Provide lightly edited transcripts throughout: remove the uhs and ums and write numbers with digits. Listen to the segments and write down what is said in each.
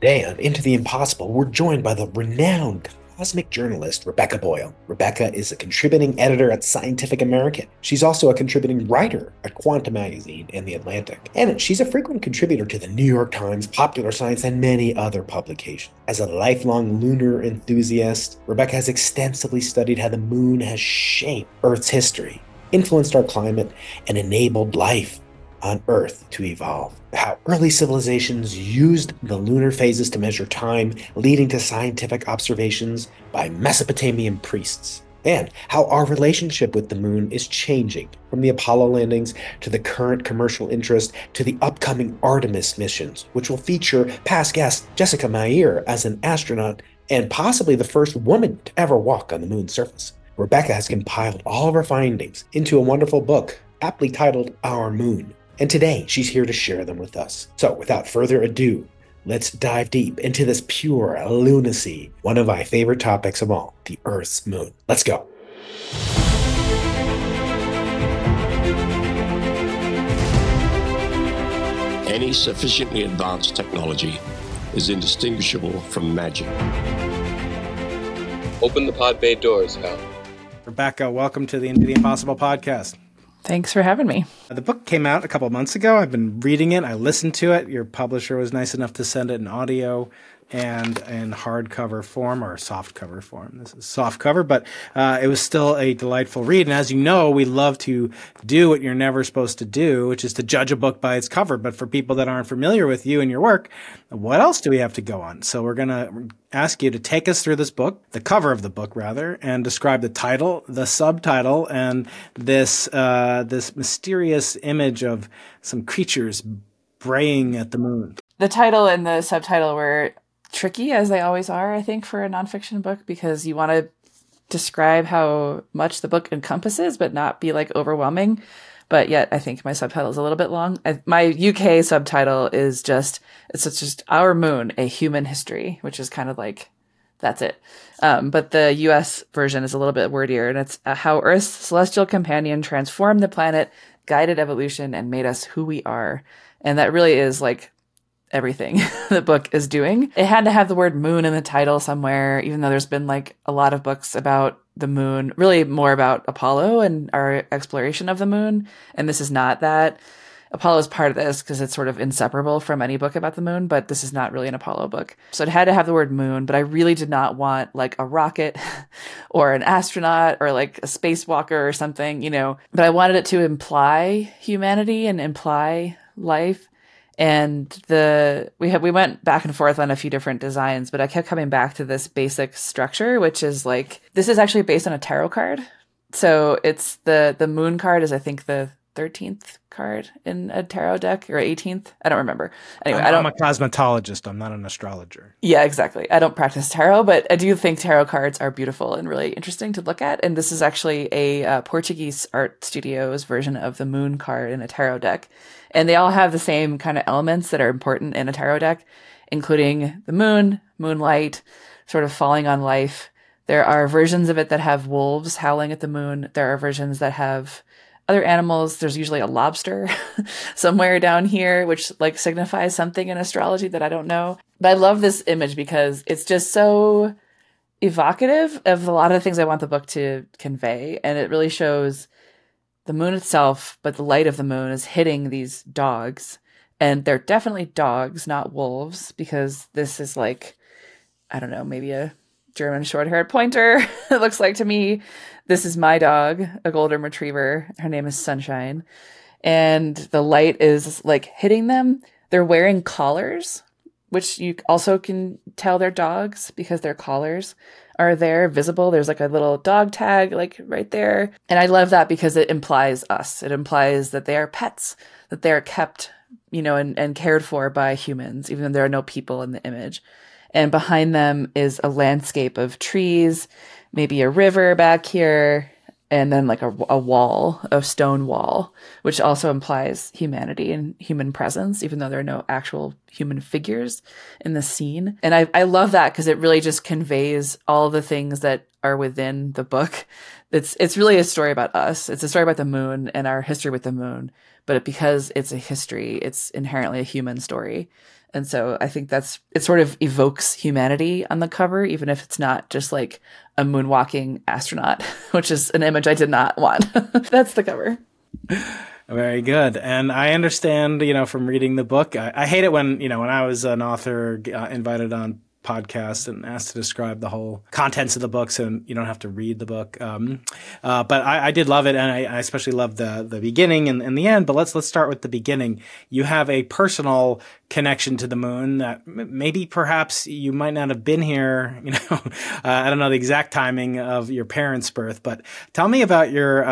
Today on Into the Impossible, we're joined by the renowned cosmic journalist Rebecca Boyle. Rebecca is a contributing editor at Scientific American. She's also a contributing writer at Quantum Magazine and The Atlantic. And she's a frequent contributor to the New York Times, Popular Science, and many other publications. As a lifelong lunar enthusiast, Rebecca has extensively studied how the moon has shaped Earth's history, influenced our climate, and enabled life on Earth to evolve. How early civilizations used the lunar phases to measure time, leading to scientific observations by Mesopotamian priests. And how our relationship with the moon is changing, from the Apollo landings to the current commercial interest to the upcoming Artemis missions, which will feature past guest Jessica Meir as an astronaut and possibly the first woman to ever walk on the moon's surface. Rebecca has compiled all of her findings into a wonderful book, aptly titled Our Moon. And today, she's here to share them with us. So without further ado, let's dive deep into this pure lunacy, one of my favorite topics of all, the Earth's moon. Let's go. Any sufficiently advanced technology is indistinguishable from magic. Open the pod bay doors, Hal. Rebecca, welcome to the Into the Impossible podcast. Thanks for having me. The book came out a couple of months ago. I've been reading it. I listened to it. Your publisher was nice enough to send it in audio and in hardcover form or soft cover form. This is soft cover, but it was still a delightful read. And as you know, we love to do what you're never supposed to do, which is to judge a book by its cover. But for people that aren't familiar with you and your work, what else do we have to go on? So we're going to ask you to take us through this book, the cover of the book rather, and describe the title, the subtitle, and this mysterious image of some creatures braying at the moon. The title and the subtitle were tricky, as they always are, I think, for a nonfiction book, because you want to describe how much the book encompasses, but not be like overwhelming. But yet, I think my subtitle is a little bit long. My UK subtitle is just Our Moon, A Human History, which is kind of like, that's it. But the US version is a little bit wordier, and it's how Earth's celestial companion transformed the planet, guided evolution, and made us who we are. And that really is like everything the book is doing. It had to have the word moon in the title somewhere, even though there's been like a lot of books about the moon, really more about Apollo and our exploration of the moon. And this is not that. Apollo is part of this because it's sort of inseparable from any book about the moon, but this is not really an Apollo book. So it had to have the word moon, but I really did not want like a rocket or an astronaut or like a spacewalker or something, but I wanted it to imply humanity and imply life. And we went back and forth on a few different designs, but I kept coming back to this basic structure, which is like, this is actually based on a tarot card. So it's the moon card is, I think, the 13th card in a tarot deck, or 18th. I don't remember. Anyway, I'm a cosmetologist. I'm not an astrologer. Yeah, exactly. I don't practice tarot, but I do think tarot cards are beautiful and really interesting to look at. And this is actually a Portuguese art studio's version of the moon card in a tarot deck. And they all have the same kind of elements that are important in a tarot deck, including the moon, moonlight, sort of falling on life. There are versions of it that have wolves howling at the moon. There are versions that have other animals. There's usually a lobster somewhere down here, which like signifies something in astrology that I don't know. But I love this image because it's just so evocative of a lot of the things I want the book to convey. And it really shows the moon itself, but the light of the moon is hitting these dogs. And they're definitely dogs, not wolves, because this is like, I don't know, maybe a German short-haired pointer, it looks like to me. This is my dog, a golden retriever. Her name is Sunshine. And the light is like hitting them. They're wearing collars, which you also can tell they're dogs because their collars are there visible. There's like a little dog tag like right there. And I love that because it implies us. It implies that they are pets, that they are kept, and cared for by humans, even though there are no people in the image. And behind them is a landscape of trees, maybe a river back here, and then like a wall, a stone wall, which also implies humanity and human presence, even though there are no actual human figures in the scene. And I love that because it really just conveys all the things that are within the book. It's really a story about us. It's a story about the moon and our history with the moon. But because it's a history, it's inherently a human story. And so I think it sort of evokes humanity on the cover, even if it's not just like a moonwalking astronaut, which is an image I did not want. That's the cover. Very good. And I understand, from reading the book, I hate it when I was an author invited on podcast and asked to describe the whole contents of the books, and you don't have to read the book. But I did love it, and I especially loved the beginning and the end. But let's start with the beginning. You have a personal connection to the moon that maybe perhaps you might not have been here. I don't know the exact timing of your parents' birth, but tell me about your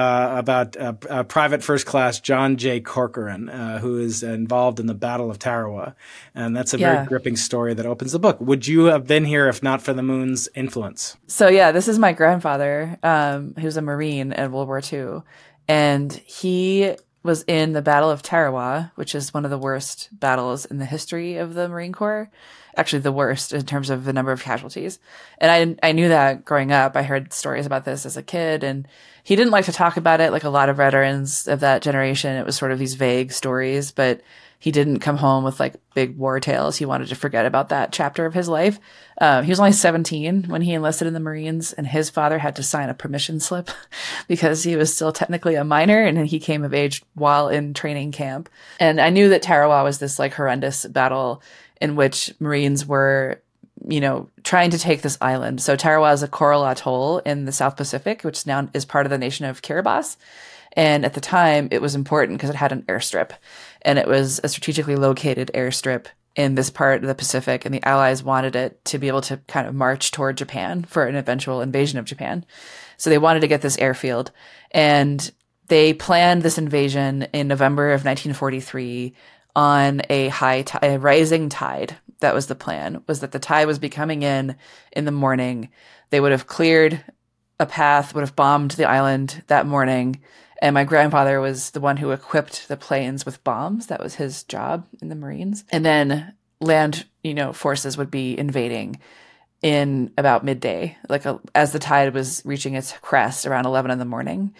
Private First Class John J. Corcoran, who is involved in the Battle of Tarawa, and that's a very gripping story that opens the book. Would you have been here if not for the moon's influence? So this is my grandfather, who's a Marine in World War II, and he was in the Battle of Tarawa, which is one of the worst battles in the history of the Marine Corps. Actually, the worst in terms of the number of casualties. And I knew that growing up. I heard stories about this as a kid, and he didn't like to talk about it like a lot of veterans of that generation. It was sort of these vague stories, but he didn't come home with like big war tales. He wanted to forget about that chapter of his life. He was only 17 when he enlisted in the Marines, and his father had to sign a permission slip because he was still technically a minor, and he came of age while in training camp. And I knew that Tarawa was this like horrendous battle in which Marines were, trying to take this island. So Tarawa is a coral atoll in the South Pacific, which now is part of the nation of Kiribati. And at the time, it was important because it had an airstrip, and it was a strategically located airstrip in this part of the Pacific, and the Allies wanted it to be able to kind of march toward Japan for an eventual invasion of Japan. So they wanted to get this airfield, and they planned this invasion in November of 1943 on a rising tide. That was the plan, was that the tide was be coming in the morning. They would have cleared a path, would have bombed the island that morning. And my grandfather was the one who equipped the planes with bombs. That was his job in the Marines. And then land, forces would be invading in about midday, as the tide was reaching its crest around 11 in the morning.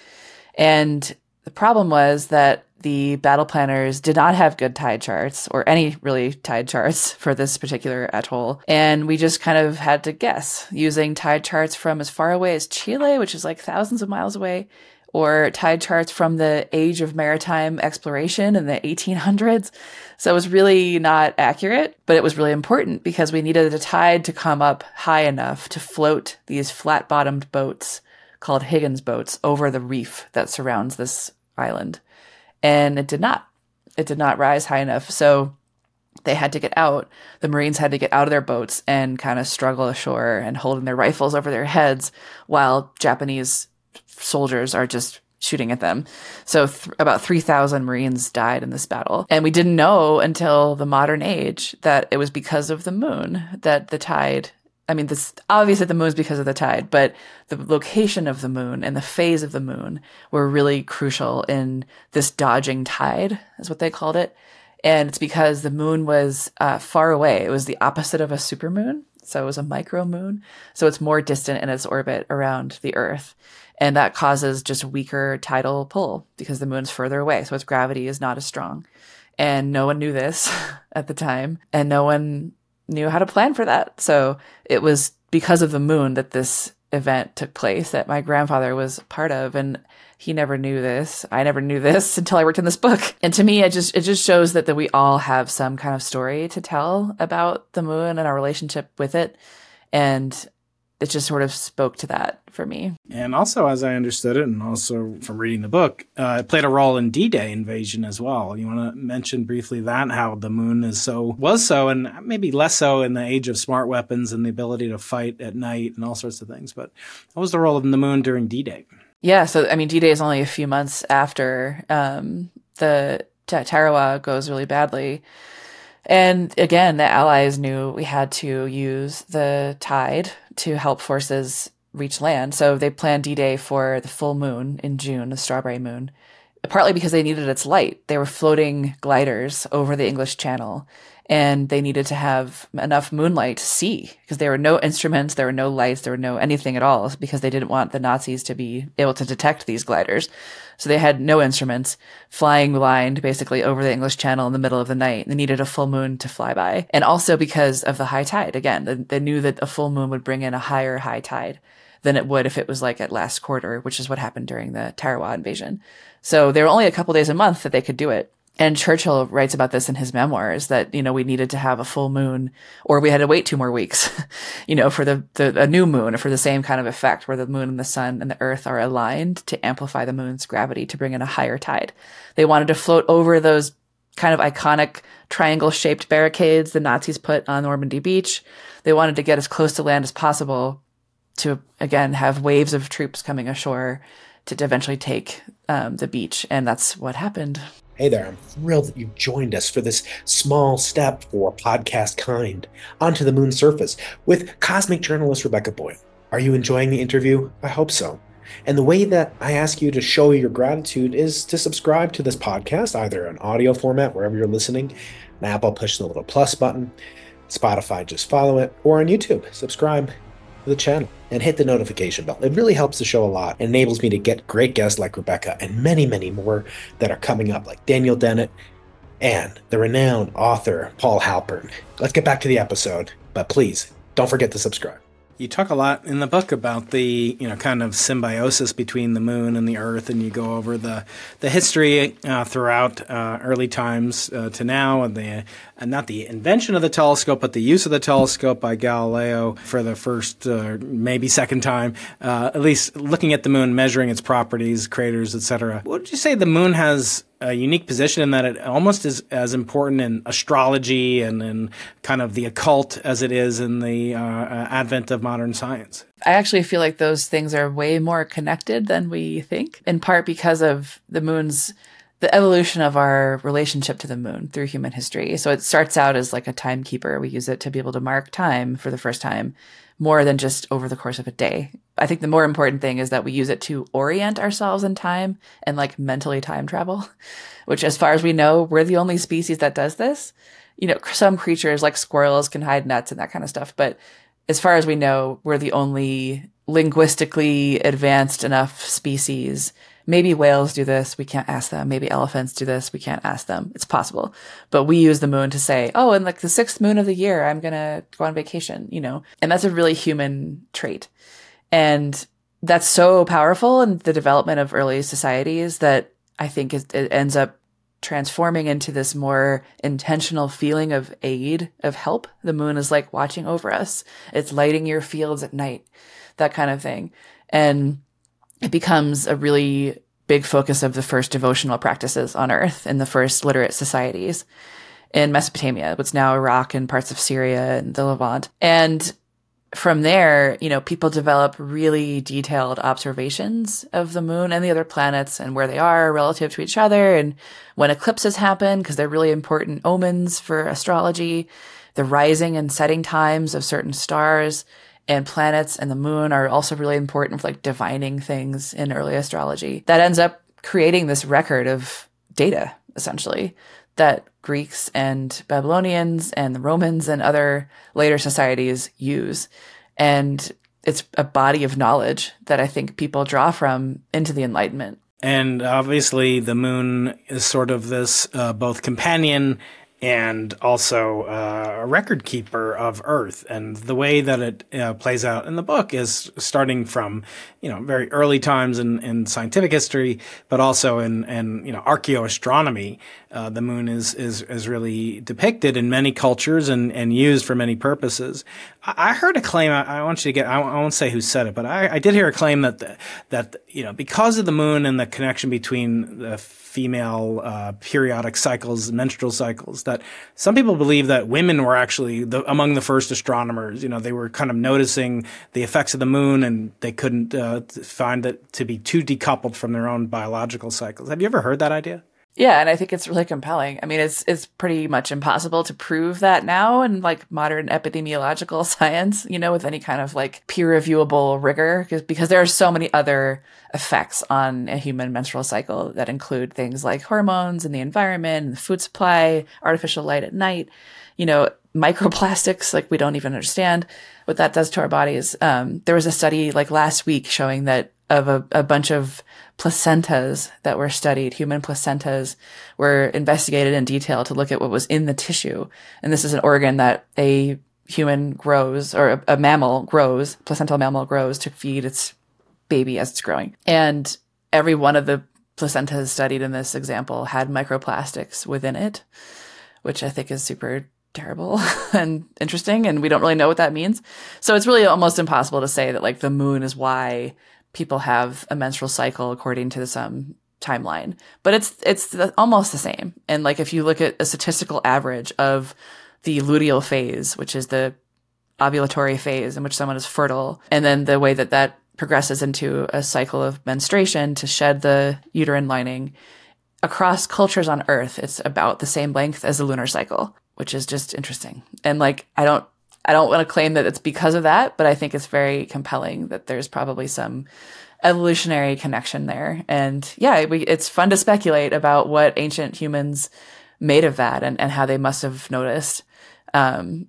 And the problem was that the battle planners did not have good tide charts, or any really tide charts for this particular atoll. And we just kind of had to guess using tide charts from as far away as Chile, which is like thousands of miles away, or tide charts from the age of maritime exploration in the 1800s. So it was really not accurate, but it was really important because we needed the tide to come up high enough to float these flat-bottomed boats called Higgins boats over the reef that surrounds this island. And it did not. It did not rise high enough. So they had to get out. The Marines had to get out of their boats and kind of struggle ashore and holding their rifles over their heads while Japanese soldiers are just shooting at them. So about 3,000 Marines died in this battle. And we didn't know until the modern age that it was because of the moon that the tide, this obviously the moon is because of the tide, but the location of the moon and the phase of the moon were really crucial in this dodging tide, is what they called it. And it's because the moon was far away. It was the opposite of a supermoon. So it was a micro moon. So it's more distant in its orbit around the Earth. And that causes just weaker tidal pull because the moon's further away. So its gravity is not as strong. And no one knew this at the time. And no one knew how to plan for that. So it was because of the moon that this event took place that my grandfather was part of. And he never knew this. I never knew this until I worked in this book. And to me, it just shows that we all have some kind of story to tell about the moon and our relationship with it. And it just sort of spoke to that for me. And also, as I understood it, and also from reading the book, it played a role in D-Day invasion as well. You want to mention briefly that, how the moon was so, and maybe less so in the age of smart weapons and the ability to fight at night and all sorts of things. But what was the role of the moon during D-Day? Yeah, so D-Day is only a few months after the Tarawa goes really badly. And again, the Allies knew we had to use the tide to help forces reach land. So they planned D-Day for the full moon in June, the strawberry moon, partly because they needed its light. They were floating gliders over the English Channel, and they needed to have enough moonlight to see, because there were no instruments, there were no lights, there were no anything at all, because they didn't want the Nazis to be able to detect these gliders. So they had no instruments, flying blind basically over the English Channel in the middle of the night. They needed a full moon to fly by. And also because of the high tide. Again, they knew that a full moon would bring in a higher high tide than it would if it was like at last quarter, which is what happened during the Tarawa invasion. So there were only a couple days a month that they could do it. And Churchill writes about this in his memoirs that, we needed to have a full moon, or we had to wait 2 more weeks, for a new moon, or for the same kind of effect where the moon and the sun and the earth are aligned to amplify the moon's gravity to bring in a higher tide. They wanted to float over those kind of iconic triangle-shaped barricades the Nazis put on Normandy Beach. They wanted to get as close to land as possible to, again, have waves of troops coming ashore to eventually take the beach. And that's what happened. Hey there, I'm thrilled that you've joined us for this small step for podcast kind onto the moon's surface with cosmic journalist Rebecca Boyle. Are you enjoying the interview? I hope so. And the way that I ask you to show your gratitude is to subscribe to this podcast, either in audio format, wherever you're listening. On Apple, push the little plus button. Spotify, just follow it. Or on YouTube, subscribe to the channel and hit the notification bell. It really helps the show a lot. It enables me to get great guests like Rebecca and many, many more that are coming up, like Daniel Dennett and the renowned author Paul Halpern. Let's get back to the episode, but please don't forget to subscribe. You talk a lot in the book about the, kind of symbiosis between the moon and the earth, and you go over the history throughout early times to now, and not the invention of the telescope, but the use of the telescope by Galileo for the first, maybe second time, at least looking at the moon, measuring its properties, craters, etc. Would you say the moon has a unique position in that it almost is as important in astrology and in kind of the occult as it is in the advent of modern science? I actually feel like those things are way more connected than we think, in part because of the evolution of our relationship to the moon through human history. So it starts out as like a timekeeper. We use it to be able to mark time for the first time, more than just over the course of a day. I think the more important thing is that we use it to orient ourselves in time and like mentally time travel, which as far as we know, we're the only species that does this. Some creatures like squirrels can hide nuts and that kind of stuff. But as far as we know, we're the only linguistically advanced enough species. Maybe whales do this. We can't ask them. Maybe elephants do this. We can't ask them. It's possible. But we use the moon to say, oh, and like the 6th moon of the year, I'm going to go on vacation, and that's a really human trait. And that's so powerful in the development of early societies that I think it ends up transforming into this more intentional feeling of aid, of help. The moon is like watching over us. It's lighting your fields at night, that kind of thing. And it becomes a really big focus of the first devotional practices on Earth in the first literate societies in Mesopotamia, what's now Iraq and parts of Syria and the Levant. And from there, people develop really detailed observations of the moon and the other planets and where they are relative to each other, and when eclipses happen, because they're really important omens for astrology, the rising and setting times of certain stars and planets and the moon are also really important for like divining things in early astrology. That ends up creating this record of data, essentially, that Greeks and Babylonians and the Romans and other later societies use. And it's a body of knowledge that I think people draw from into the Enlightenment. And obviously the moon is sort of this both companion and also a record keeper of Earth. And the way that it plays out in the book is starting from, very early times in scientific history, but also in archaeoastronomy. The moon is really depicted in many cultures and used for many purposes. I heard a claim, I want you to get, I won't say who said it, but I did hear a claim that because of the moon and the connection between the female periodic cycles, menstrual cycles, that some people believe that women were actually among the first astronomers. They were kind of noticing the effects of the moon, and they couldn't find it to be too decoupled from their own biological cycles. Have you ever heard that idea? Yeah, and I think it's really compelling. I mean, it's pretty much impossible to prove that now in like modern epidemiological science, with any kind of like peer reviewable rigor, because there are so many other effects on a human menstrual cycle that include things like hormones and the environment and the food supply, artificial light at night, microplastics, like we don't even understand what that does to our bodies. There was a study like last week showing that of a bunch of placentas that were studied, human placentas were investigated in detail to look at what was in the tissue. And this is an organ that a human grows, or a mammal grows, placental mammal grows to feed its baby as it's growing. And every one of the placentas studied in this example had microplastics within it, which I think is super terrible and interesting. And we don't really know what that means. So it's really almost impossible to say that like the moon is why people have a menstrual cycle according to some timeline, but it's almost the same. And like, if you look at a statistical average of the luteal phase, which is the ovulatory phase in which someone is fertile, and then the way that that progresses into a cycle of menstruation to shed the uterine lining, across cultures on Earth, it's about the same length as the lunar cycle, which is just interesting. And like, I don't want to claim that it's because of that, but I think it's very compelling that there's probably some evolutionary connection there. And yeah, it's fun to speculate about what ancient humans made of that and how they must have noticed, and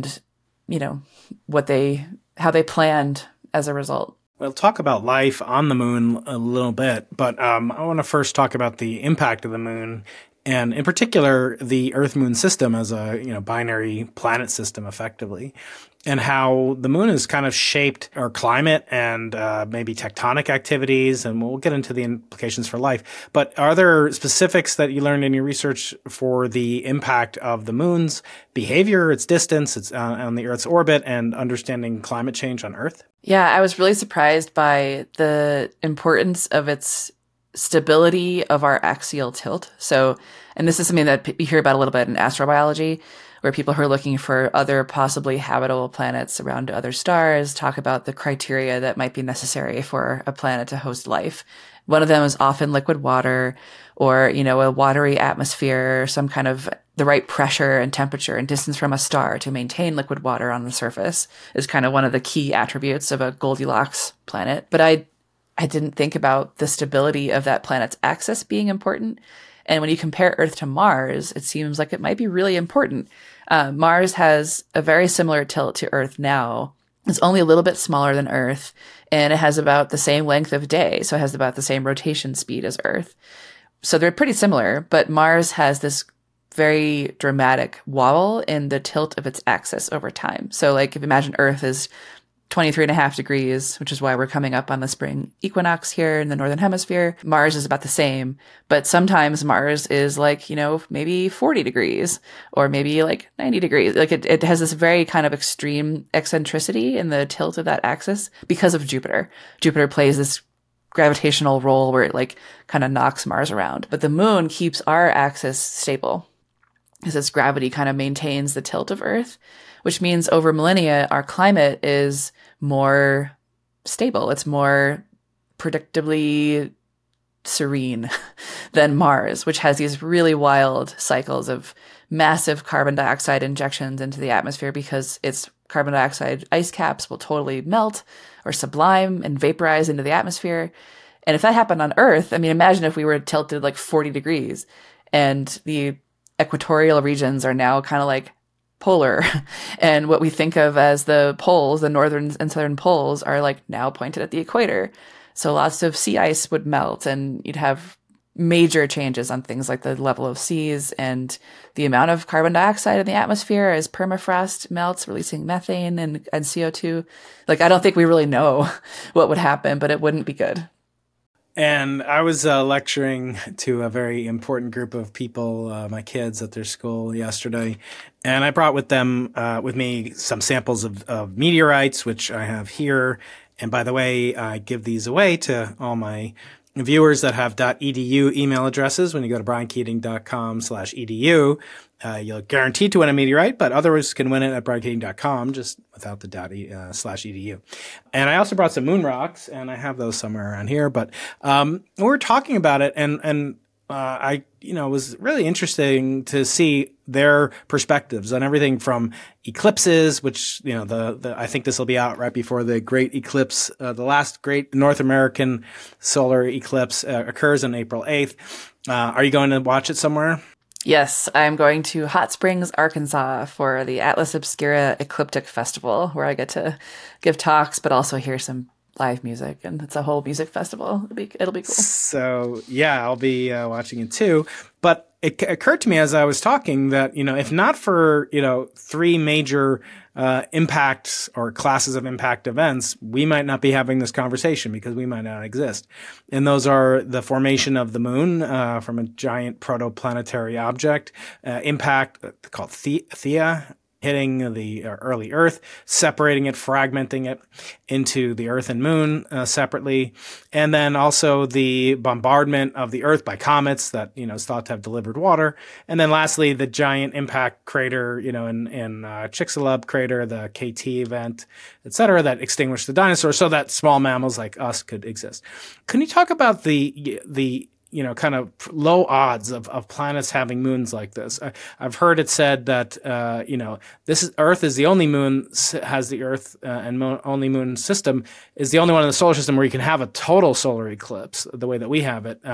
how they planned as a result. We'll talk about life on the moon a little bit, but I want to first talk about the impact of the moon, and in particular, the Earth-Moon system as a binary planet system, effectively, and how the moon has kind of shaped our climate and maybe tectonic activities, and we'll get into the implications for life. But are there specifics that you learned in your research for the impact of the moon's behavior, its distance, its on the Earth's orbit, and understanding climate change on Earth? Yeah, I was really surprised by the importance of its stability of our axial tilt. So, and this is something that you hear about a little bit in astrobiology, where people who are looking for other possibly habitable planets around other stars talk about the criteria that might be necessary for a planet to host life. One of them is often liquid water, or, a watery atmosphere, or some kind of the right pressure and temperature and distance from a star to maintain liquid water on the surface is kind of one of the key attributes of a Goldilocks planet. But I didn't think about the stability of that planet's axis being important. And when you compare Earth to Mars, it seems like it might be really important. Mars has a very similar tilt to Earth now. It's only a little bit smaller than Earth, and it has about the same length of day. So it has about the same rotation speed as Earth. So they're pretty similar, but Mars has this very dramatic wobble in the tilt of its axis over time. So like, if you imagine Earth is 23.5 degrees, which is why we're coming up on the spring equinox here in the Northern Hemisphere. Mars is about the same, but sometimes Mars is like, maybe 40 degrees or maybe like 90 degrees. Like it has this very kind of extreme eccentricity in the tilt of that axis because of Jupiter. Jupiter plays this gravitational role where it like kind of knocks Mars around, but the moon keeps our axis stable because its gravity kind of maintains the tilt of Earth, which means over millennia, our climate is more stable. It's more predictably serene than Mars, which has these really wild cycles of massive carbon dioxide injections into the atmosphere because its carbon dioxide ice caps will totally melt or sublime and vaporize into the atmosphere. And if that happened on Earth, I mean, imagine if we were tilted like 40 degrees and the equatorial regions are now kind of like polar, and what we think of as the poles, the northern and southern poles, are like now pointed at the equator. So lots of sea ice would melt, and you'd have major changes on things like the level of seas and the amount of carbon dioxide in the atmosphere as permafrost melts, releasing methane and CO2. Like, I don't think we really know what would happen, but it wouldn't be good. And I was lecturing to a very important group of people, my kids at their school yesterday, and I brought with me some samples of meteorites, which I have here. And by the way, I give these away to all my viewers that have .edu email addresses. When you go to briankeating.com/edu, you'll guaranteed to win a meteorite, but others can win it at briankeating.com, just without the ./edu. And I also brought some moon rocks, and I have those somewhere around here. But we're talking about it, and was really interesting to see their perspectives on everything from eclipses, which, I think this will be out right before the great eclipse. The last great North American solar eclipse occurs on April 8th. Are you going to watch it somewhere? Yes, I'm going to Hot Springs, Arkansas for the Atlas Obscura Ecliptic Festival, where I get to give talks, but also hear some live music, and it's a whole music festival. It'll be cool. So yeah, I'll be watching it too. But it occurred to me as I was talking that, if not for, three major impact or classes of impact events, we might not be having this conversation because we might not exist. And those are the formation of the moon from a giant protoplanetary object, impact called Theia, hitting the early Earth, separating it, fragmenting it into the Earth and Moon separately, and then also the bombardment of the Earth by comets that is thought to have delivered water, and then lastly the giant impact crater, in Chicxulub crater, the KT event, etc., that extinguished the dinosaurs, so that small mammals like us could exist. Can you talk about the kind of low odds of planets having moons like this? I've heard it said that, Earth is the only moon, has the Earth and only moon system, is the only one in the solar system where you can have a total solar eclipse the way that we have it,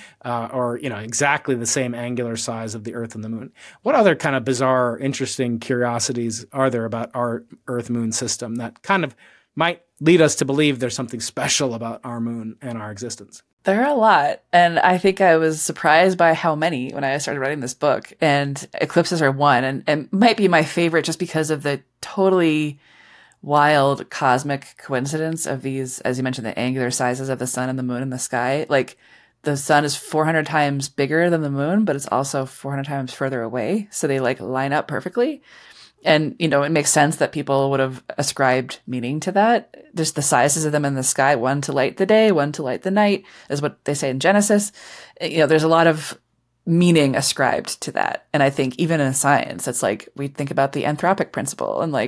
or exactly the same angular size of the Earth and the moon. What other kind of bizarre, interesting curiosities are there about our Earth-moon system that kind of might lead us to believe there's something special about our moon and our existence? There are a lot. And I think I was surprised by how many when I started writing this book. And eclipses are one, and might be my favorite just because of the totally wild cosmic coincidence of these, as you mentioned, the angular sizes of the sun and the moon in the sky. Like, the sun is 400 times bigger than the moon, but it's also 400 times further away. So they line up perfectly. And, it makes sense that people would have ascribed meaning to that. Just the sizes of them in the sky, one to light the day, one to light the night, is what they say in Genesis. There's a lot of meaning ascribed to that. And I think even in science, it's like we think about the anthropic principle and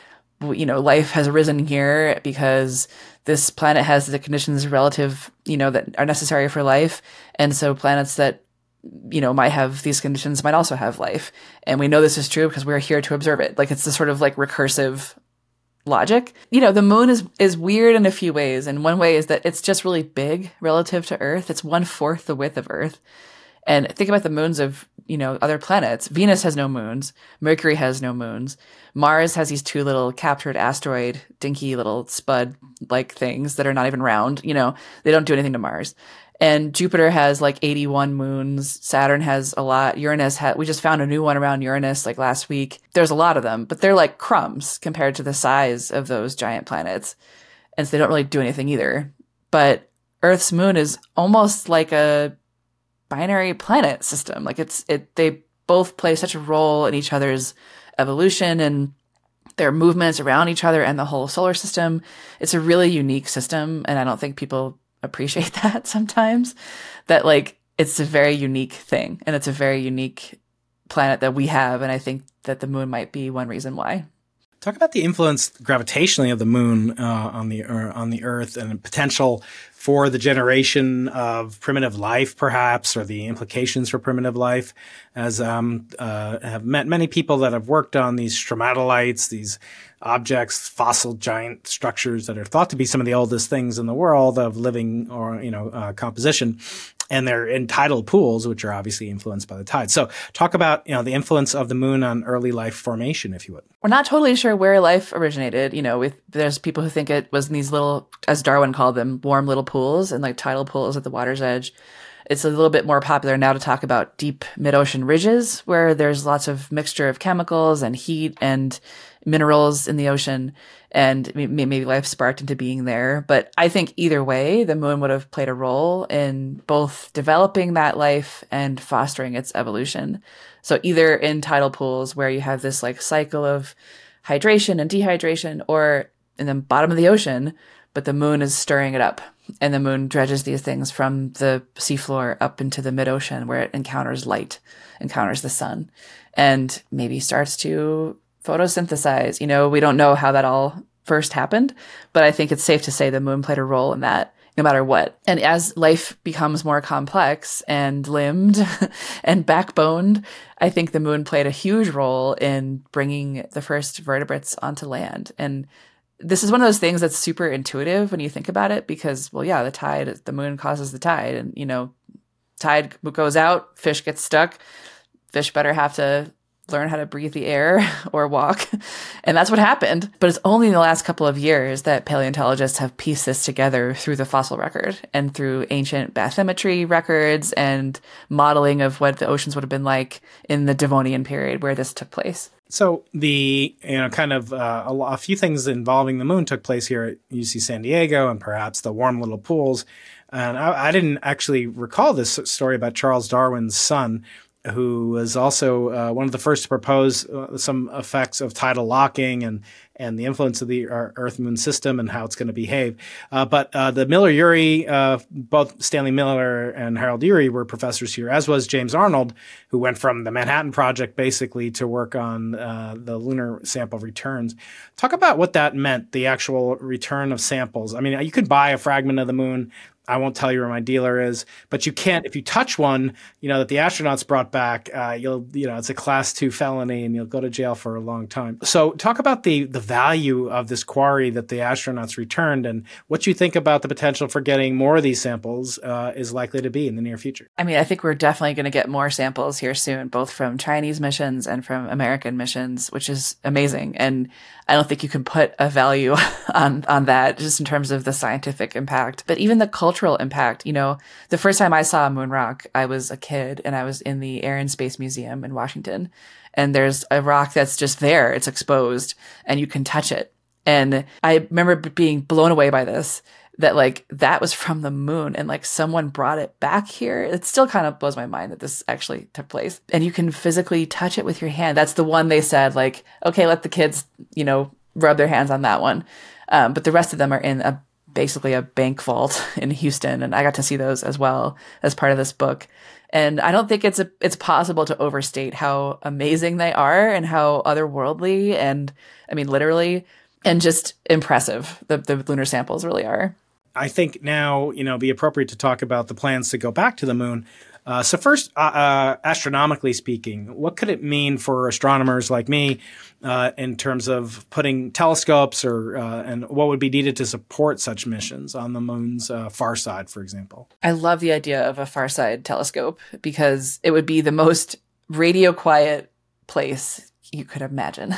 life has arisen here because this planet has the conditions relative, that are necessary for life. And so planets that might have these conditions might also have life. And we know this is true because we're here to observe it. It's this sort of recursive logic. The moon is weird in a few ways. And one way is that it's just really big relative to Earth. It's 1/4 the width of Earth. And think about the moons of, other planets. Venus has no moons. Mercury has no moons. Mars has these two little captured asteroid, dinky little spud-like things that are not even round. They don't do anything to Mars. And Jupiter has 81 moons. Saturn has a lot. Uranus we just found a new one around Uranus last week. There's a lot of them, but they're like crumbs compared to the size of those giant planets. And so they don't really do anything either. But Earth's moon is almost like a binary planet system. They both play such a role in each other's evolution and their movements around each other and the whole solar system. It's a really unique system. And I don't think people appreciate that sometimes, that it's a very unique thing and it's a very unique planet that we have. And I think that the moon might be one reason why. Talk about the influence gravitationally of the moon on the Earth and the potential for the generation of primitive life, perhaps, or the implications for primitive life. As have met many people that have worked on these stromatolites, these objects, fossil giant structures that are thought to be some of the oldest things in the world of living or composition. And they're in tidal pools, which are obviously influenced by the tide. So talk about, the influence of the moon on early life formation, if you would. We're not totally sure where life originated. There's people who think it was in these little, as Darwin called them, warm little pools and tidal pools at the water's edge. It's a little bit more popular now to talk about deep mid-ocean ridges where there's lots of mixture of chemicals and heat and minerals in the ocean, and maybe life sparked into being there. But I think either way, the moon would have played a role in both developing that life and fostering its evolution. So either in tidal pools where you have this cycle of hydration and dehydration, or in the bottom of the ocean, but the moon is stirring it up. And the moon dredges these things from the seafloor up into the mid-ocean where it encounters light, encounters the sun, and maybe starts to photosynthesize. We don't know how that all first happened, but I think it's safe to say the moon played a role in that. no matter what. And as life becomes more complex and limbed and backboned, I think the moon played a huge role in bringing the first vertebrates onto land. And this is one of those things that's super intuitive when you think about it, because, well, yeah, the moon causes the tide, and, you know, tide goes out, fish gets stuck, fish better have to learn how to breathe the air or walk. And that's what happened. But it's only in the last couple of years that paleontologists have pieced this together through the fossil record and through ancient bathymetry records and modeling of what the oceans would have been like in the Devonian period where this took place. So a few things involving the moon took place here at UC San Diego, and perhaps the warm little pools. And I didn't actually recall this story about Charles Darwin's son, who was also one of the first to propose some effects of tidal locking and the influence of the Earth-Moon system and how it's going to behave. But the Miller-Urey, both Stanley Miller and Harold Urey were professors here, as was James Arnold, who went from the Manhattan Project basically to work on the lunar sample returns. Talk about what that meant, the actual return of samples. I mean, you could buy a fragment of the moon. I won't tell you where my dealer is, but you can't, if you touch one, that the astronauts brought back, it's a class 2 felony and you'll go to jail for a long time. So talk about the value of this quarry that the astronauts returned and what you think about the potential for getting more of these samples is likely to be in the near future. I mean, I think we're definitely going to get more samples here soon, both from Chinese missions and from American missions, which is amazing. And I don't think you can put a value on that just in terms of the scientific impact, but even the cultural impact. The first time I saw a moon rock, I was a kid and I was in the Air and Space Museum in Washington. And there's a rock that's just there. It's exposed and you can touch it. And I remember being blown away by this, that was from the moon and someone brought it back here. It still kind of blows my mind that this actually took place. And you can physically touch it with your hand. That's the one they said, okay, let the kids, rub their hands on that one. But the rest of them are in basically a bank vault in Houston. And I got to see those as well as part of this book. And I don't think it's possible to overstate how amazing they are and how otherworldly and, I mean, literally, and just impressive the lunar samples really are. I think now, be appropriate to talk about the plans to go back to the moon. So first, astronomically speaking, what could it mean for astronomers like me in terms of putting telescopes and what would be needed to support such missions on the moon's far side, for example? I love the idea of a far side telescope because it would be the most radio quiet place you could imagine.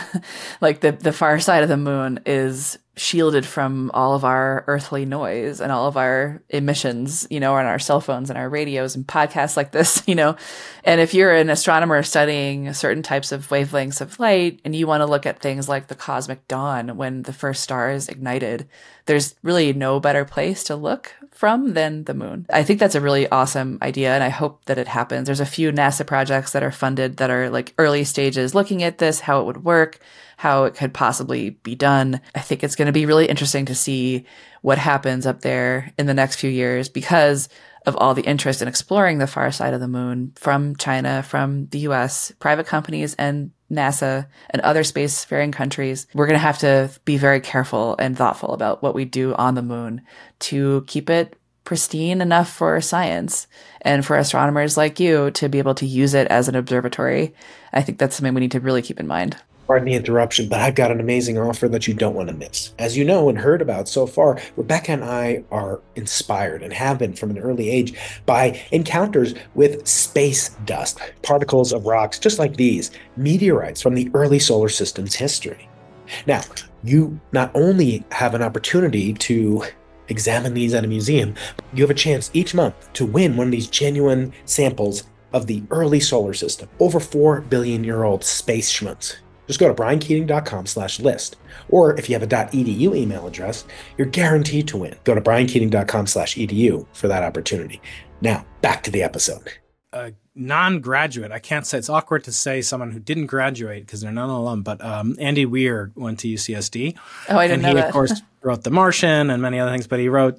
The far side of the moon is shielded from all of our earthly noise and all of our emissions, on our cell phones and our radios and podcasts like this, And if you're an astronomer studying certain types of wavelengths of light and you want to look at things like the cosmic dawn when the first star is ignited, there's really no better place to look from than the moon. I think that's a really awesome idea, and I hope that it happens. There's a few NASA projects that are funded that are early stages looking at this, how it would work, how it could possibly be done. I think it's going to be really interesting to see what happens up there in the next few years because of all the interest in exploring the far side of the moon from China, from the US, private companies and NASA and other spacefaring countries. We're going to have to be very careful and thoughtful about what we do on the moon to keep it pristine enough for science and for astronomers like you to be able to use it as an observatory. I think that's something we need to really keep in mind. Pardon the interruption, but I've got an amazing offer that you don't want to miss. As you know and heard about so far, Rebecca and I are inspired and have been from an early age by encounters with space dust, particles of rocks just like these, meteorites from the early solar system's history. Now, you not only have an opportunity to examine these at a museum, but you have a chance each month to win one of these genuine samples of the early solar system, over 4 billion-year-old space schmutz. Just go to briankeating.com/list. Or if you have a .edu email address, you're guaranteed to win. Go to briankeating.com/edu for that opportunity. Now, back to the episode. Non-graduate, I can't say, it's awkward to say someone who didn't graduate because they're not an alum, but Andy Weir went to UCSD. Oh, I didn't know that. And he, of course, wrote The Martian and many other things, but he wrote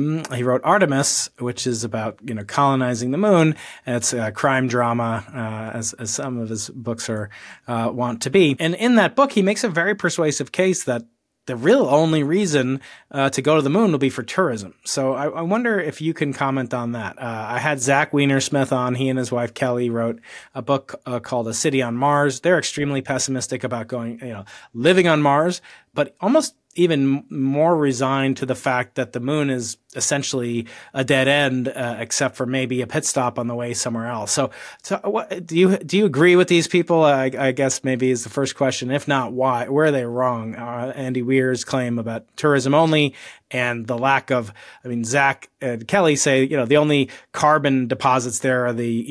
Artemis, which is about, colonizing the moon, and it's a crime drama, as some of his books are want to be. And in that book, he makes a very persuasive case that the real only reason to go to the moon will be for tourism. So I wonder if you can comment on that. I had Zach Weinersmith on. He and his wife Kelly wrote a book called A City on Mars. They're extremely pessimistic about living on Mars, but almost even more resigned to the fact that the moon is essentially a dead end, except for maybe a pit stop on the way somewhere else. So what, do you agree with these people? I guess maybe is the first question. If not, why? Where are they wrong? Andy Weir's claim about tourism only and the lack of, Zach and Kelly say, the only carbon deposits there are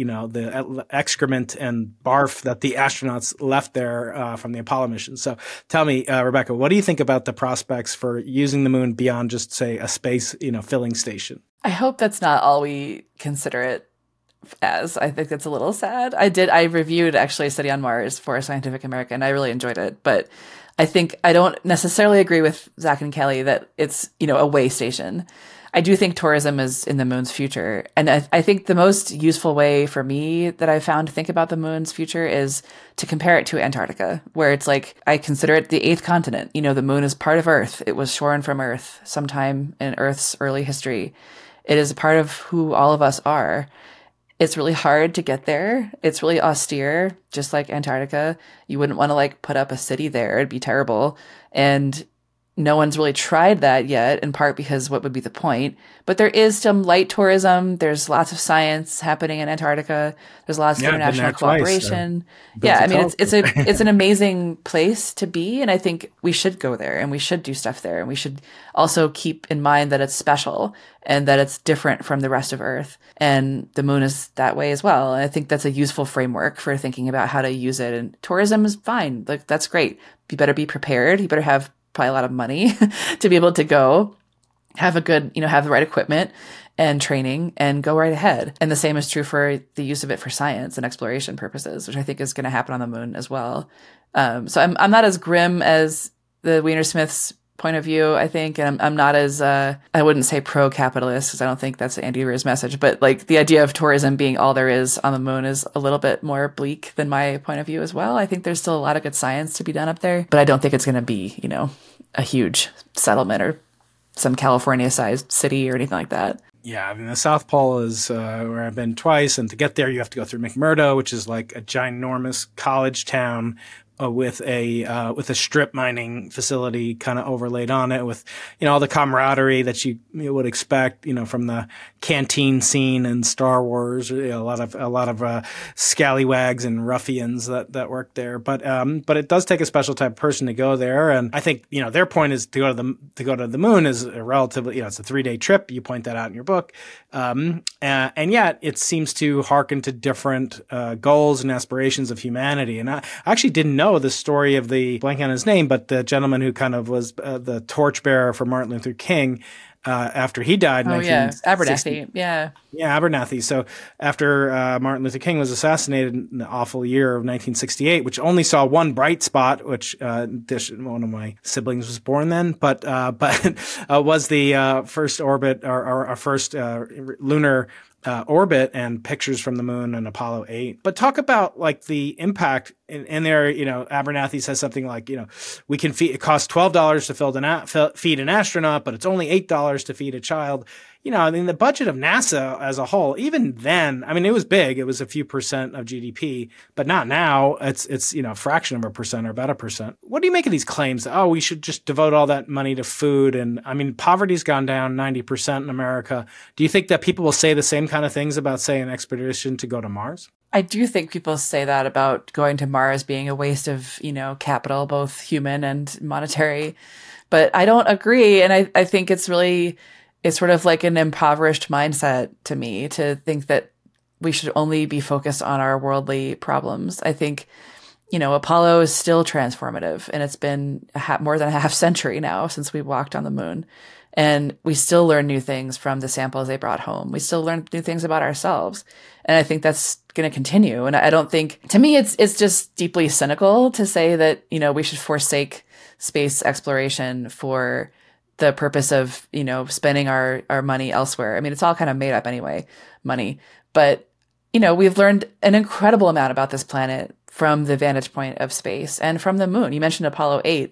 the excrement and barf that the astronauts left there from the Apollo mission. So tell me, Rebecca, what do you think about the prospects for using the moon beyond just, say, a space, filling station? I hope that's not all we consider it as. I think that's a little sad. I reviewed actually A City on Mars for Scientific American. I really enjoyed it, but I think I don't necessarily agree with Zach and Kelly that it's, a way station. I do think tourism is in the moon's future. And I think the most useful way for me that I found to think about the moon's future is to compare it to Antarctica, where it's like, I consider it the eighth continent. The moon is part of Earth. It was shorn from Earth sometime in Earth's early history. It is a part of who all of us are. It's really hard to get there. It's really austere, just like Antarctica. You wouldn't want to put up a city there. It'd be terrible. And no one's really tried that yet, in part because what would be the point? But there is some light tourism. There's lots of science happening in Antarctica. There's lots of international cooperation. It's an amazing place to be, and I think we should go there and we should do stuff there, and we should also keep in mind that it's special and that it's different from the rest of Earth. And the moon is that way as well. And I think that's a useful framework for thinking about how to use it. And tourism is fine. That's great. You better be prepared. You better have probably a lot of money to be able to go, have a good, have the right equipment and training and go right ahead. And the same is true for the use of it for science and exploration purposes, which I think is going to happen on the moon as well. So I'm not as grim as the Weinersmith's point of view, I think. And I'm not as, I wouldn't say pro-capitalist, because I don't think that's Andy Weir's message, but the idea of tourism being all there is on the moon is a little bit more bleak than my point of view as well. I think there's still a lot of good science to be done up there, but I don't think it's going to be, a huge settlement or some California-sized city or anything like that. Yeah, the South Pole is where I've been twice, and to get there, you have to go through McMurdo, which is like a ginormous college town with a strip mining facility kind of overlaid on it, with all the camaraderie that you would expect from the canteen scene in Star Wars. A lot of scallywags and ruffians that work there. But it does take a special type of person to go there, and I think their point is to go to the moon is a relatively it's a 3-day trip. You point that out in your book, and yet it seems to hearken to different goals and aspirations of humanity. And I actually didn't know the story of blank on his name, but the gentleman who kind of was the torchbearer for Martin Luther King after he died. Abernathy. Yeah, Abernathy. So after Martin Luther King was assassinated in the awful year of 1968, which only saw one bright spot, which one of my siblings was born then, but was the first orbit or first lunar orbit and pictures from the moon and Apollo 8. But talk about the impact in there. Abernathy says something like, we can feed, it costs $12 to feed an astronaut, but it's only $8 to feed a child. The budget of NASA as a whole, even then, it was big. It was a few percent of GDP, but not now. It's a fraction of a percent or about a percent. What do you make of these claims that, we should just devote all that money to food? And poverty's gone down 90% in America. Do you think that people will say the same kind of things about, say, an expedition to go to Mars? I do think people say that about going to Mars being a waste of, capital, both human and monetary, but I don't agree. And I think it's sort of like an impoverished mindset to me to think that we should only be focused on our worldly problems. I think, Apollo is still transformative, and it's been more than a half century now since we walked on the moon. And we still learn new things from the samples they brought home. We still learn new things about ourselves. And I think that's going to continue. And I don't think, to me, it's just deeply cynical to say that, we should forsake space exploration for the purpose of, spending our money elsewhere. It's all kind of made up anyway, money. But, we've learned an incredible amount about this planet from the vantage point of space and from the moon. You mentioned Apollo 8, and that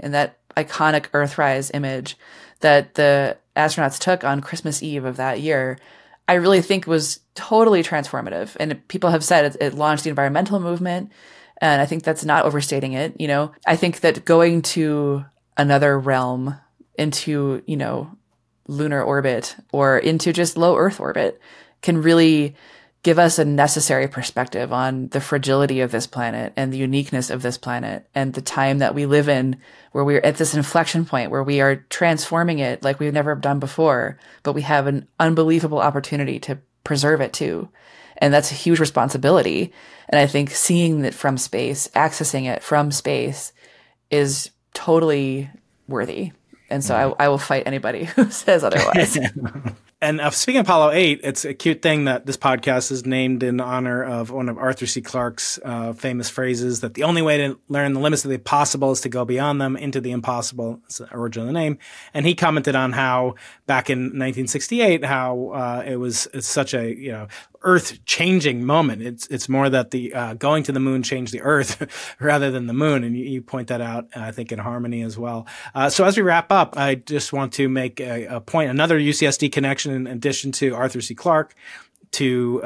iconic Earthrise image that the astronauts took on Christmas Eve of that year, I really think was totally transformative. And people have said it launched the environmental movement. And I think that's not overstating it. You know, I think that going to another realm, into, you know, lunar orbit or into just low Earth orbit, can really give us a necessary perspective on the fragility of this planet and the uniqueness of this planet and the time that we live in, where we're at this inflection point where we are transforming it like we've never done before, but we have an unbelievable opportunity to preserve it too. And that's a huge responsibility. And I think seeing it from space, accessing it from space, is totally worthy. And so I will fight anybody who says otherwise. And speaking of Apollo 8, it's a cute thing that this podcast is named in honor of one of Arthur C. Clarke's famous phrases, that the only way to learn the limits of the possible is to go beyond them into the impossible. It's the origin of the name. And he commented on how back in 1968, how it's such a, you know, earth-changing moment. It's more that the going to the moon changed the Earth rather than the moon, and you point that out, I think, in harmony as well. So as we wrap up, I just want to make a point, another UCSD connection in addition to Arthur C. Clarke, to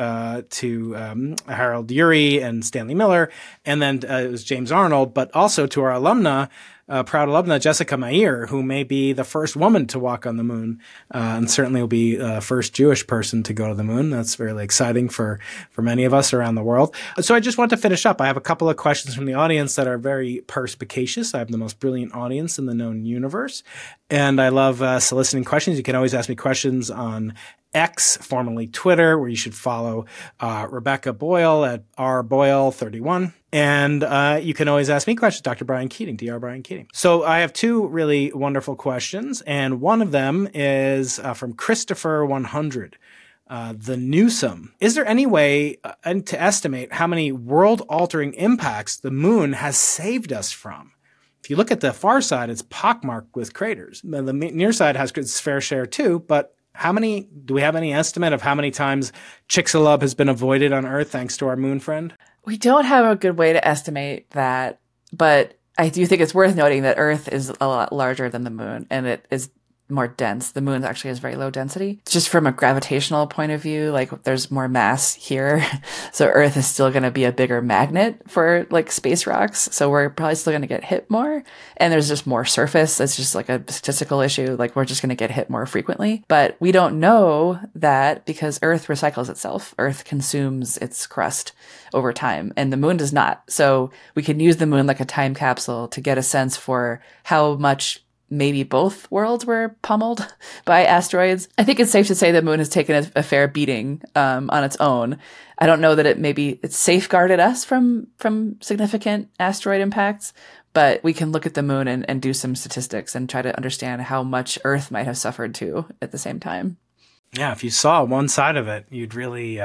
Harold Urey and Stanley Miller, and then it was James Arnold, but also to our alumna, proud alumna Jessica Meir, who may be the first woman to walk on the moon, and certainly will be the first Jewish person to go to the moon. That's really exciting for many of us around the world. So I just want to finish up. I have a couple of questions from the audience that are very perspicacious. I have the most brilliant audience in the known universe, and I love soliciting questions. You can always ask me questions on X, formerly Twitter, where you should follow Rebecca Boyle at rboyle31. And you can always ask me questions, Dr. Brian Keating, Dr. Brian Keating. So I have two really wonderful questions, and one of them is from Christopher100. The Newsome. Is there any way to estimate how many world-altering impacts the moon has saved us from? If you look at the far side, it's pockmarked with craters. The near side has its fair share too, but do we have any estimate of how many times Chicxulub has been avoided on Earth thanks to our moon friend? We don't have a good way to estimate that, but I do think it's worth noting that Earth is a lot larger than the moon, and it is more dense. The moon actually has very low density. Just from a gravitational point of view, like there's more mass here. So Earth is still going to be a bigger magnet for like space rocks. So we're probably still going to get hit more. And there's just more surface. It's just like a statistical issue. Like we're just going to get hit more frequently. But we don't know that because Earth recycles itself. Earth consumes its crust over time and the moon does not. So we can use the moon like a time capsule to get a sense for how much maybe both worlds were pummeled by asteroids. I think it's safe to say the moon has taken a fair beating on its own. I don't know that it's safeguarded us from significant asteroid impacts, but we can look at the moon and do some statistics and try to understand how much Earth might have suffered too at the same time. Yeah, if you saw one side of it, you'd really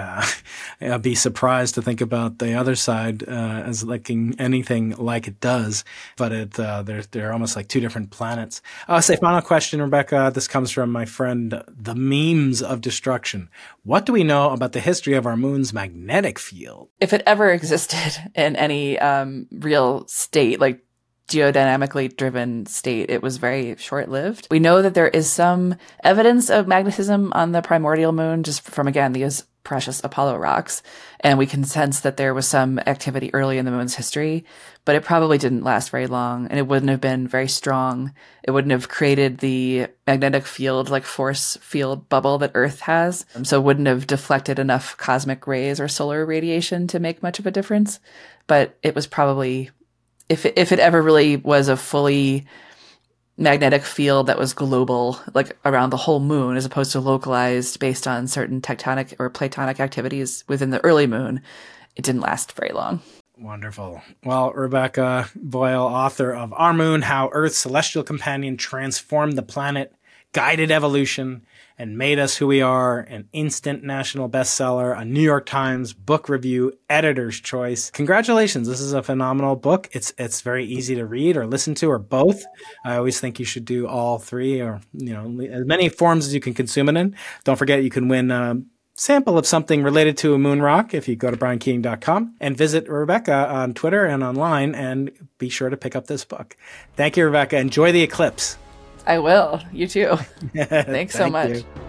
be surprised to think about the other side as looking anything like it does. But they're almost like two different planets. I'll say final question, Rebecca. This comes from my friend, The Memes of Destruction. What do we know about the history of our moon's magnetic field? If it ever existed in any real state, like geodynamically driven state, it was very short-lived. We know that there is some evidence of magnetism on the primordial moon, just from, again, these precious Apollo rocks. And we can sense that there was some activity early in the moon's history, but it probably didn't last very long, and it wouldn't have been very strong. It wouldn't have created the magnetic field, like force field bubble that Earth has. So it wouldn't have deflected enough cosmic rays or solar radiation to make much of a difference. But it was probably, if it ever really was a fully magnetic field that was global, like around the whole moon, as opposed to localized based on certain tectonic or platonic activities within the early moon, it didn't last very long. Wonderful. Well, Rebecca Boyle, author of Our Moon, How Earth's Celestial Companion Transformed the Planet, Guided Evolution, and Made Us Who We Are, an instant national bestseller, a New York Times book review, editor's choice. Congratulations. This is a phenomenal book. It's very easy to read or listen to or both. I always think you should do all three, or, as many forms as you can consume it in. Don't forget you can win sample of something related to a moon rock if you go to briankeating.com and visit Rebecca on Twitter and online, and be sure to pick up this book. Thank you, Rebecca. Enjoy the eclipse. I will. You too. Thanks so much. You.